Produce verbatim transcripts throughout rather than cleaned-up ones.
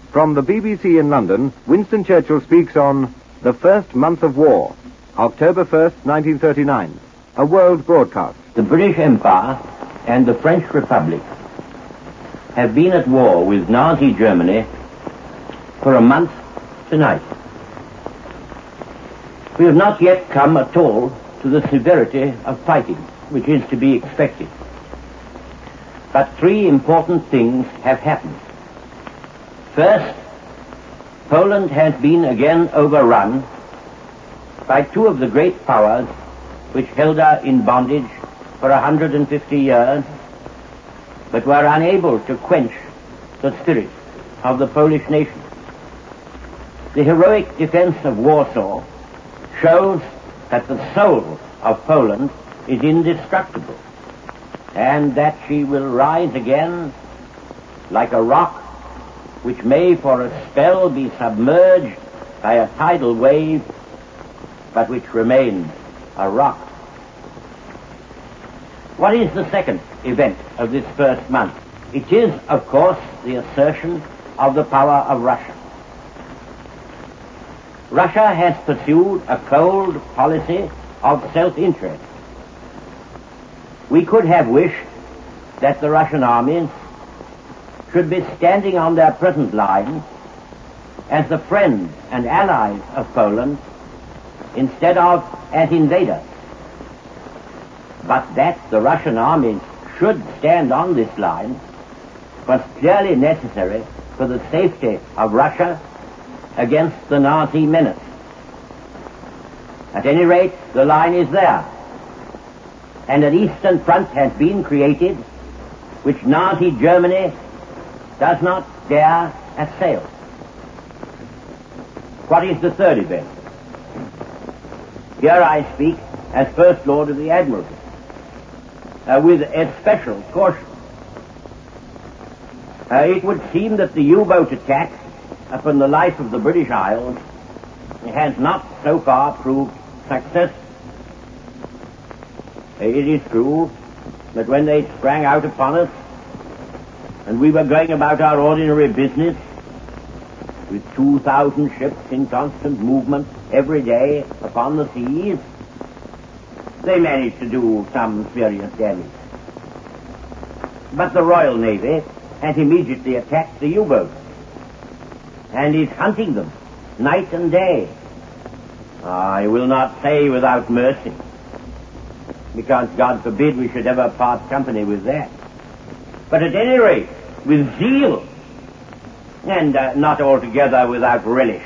From the B B C in London, Winston Churchill speaks on The First Month of War, October first, nineteen thirty-nine, a world broadcast. The British Empire and the French Republic have been at war with Nazi Germany for a month tonight. We have not yet come at all to the severity of fighting, which is to be expected. But three important things have happened. First, Poland has been again overrun by two of the great powers which held her in bondage for one hundred fifty years, but were unable to quench the spirit of the Polish nation. The heroic defense of Warsaw shows that the soul of Poland is indestructible, and that she will rise again like a rock which may for a spell be submerged by a tidal wave, but which remains a rock. What is the second event of this first month? It is, of course, the assertion of the power of Russia. Russia has pursued a cold policy of self-interest. We could have wished that the Russian armies should be standing on their present lines as the friends and allies of Poland instead of as invaders. But that the Russian armies should stand on this line was clearly necessary for the safety of Russia against the Nazi menace. At any rate, the line is there, and an eastern front has been created which Nazi Germany does not dare assail. What is the third event? Here I speak as First Lord of the Admiralty, uh, with especial caution. Uh, it would seem that the U-boat attack upon the life of the British Isles has not so far proved successful. It is true that when they sprang out upon us and we were going about our ordinary business with two thousand ships in constant movement every day upon the seas, they managed to do some serious damage. But the Royal Navy has immediately attacked the U-boats and is hunting them night and day. I will not say without mercy, because God forbid we should ever part company with that. But at any rate, with zeal, and uh, not altogether without relish.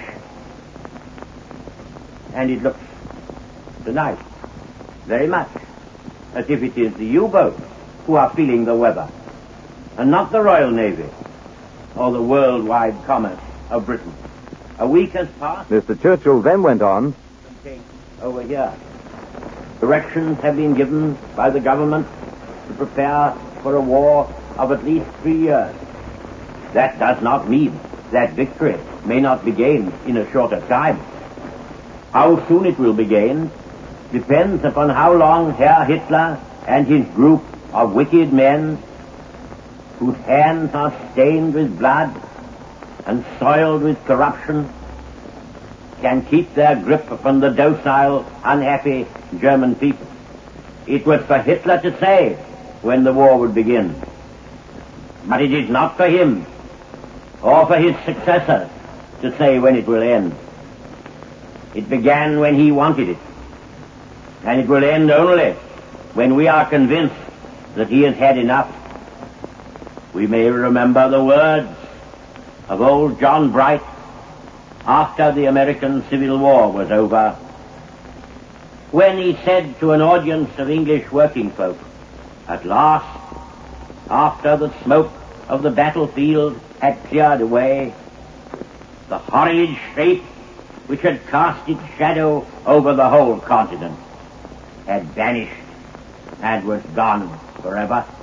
And it looks tonight very much as if it is the U-boats who are feeling the weather, and not the Royal Navy or the worldwide commerce of Britain. A week has passed. Mister Churchill then went on. Over here, directions have been given by the government to prepare for a war of at least three years. That does not mean that victory may not be gained in a shorter time. How soon it will be gained depends upon how long Herr Hitler and his group of wicked men, whose hands are stained with blood and soiled with corruption, can keep their grip upon the docile, unhappy German people. It was for Hitler to say when the war would begin, but it is not for him or for his successors to say when it will end. It began when he wanted it, and it will end only when we are convinced that he has had enough. We may remember the words of old John Bright after the American Civil War was over, when he said to an audience of English working folk, "At last, after the smoke of the battlefield had cleared away, the horrid shape which had cast its shadow over the whole continent had vanished and was gone forever."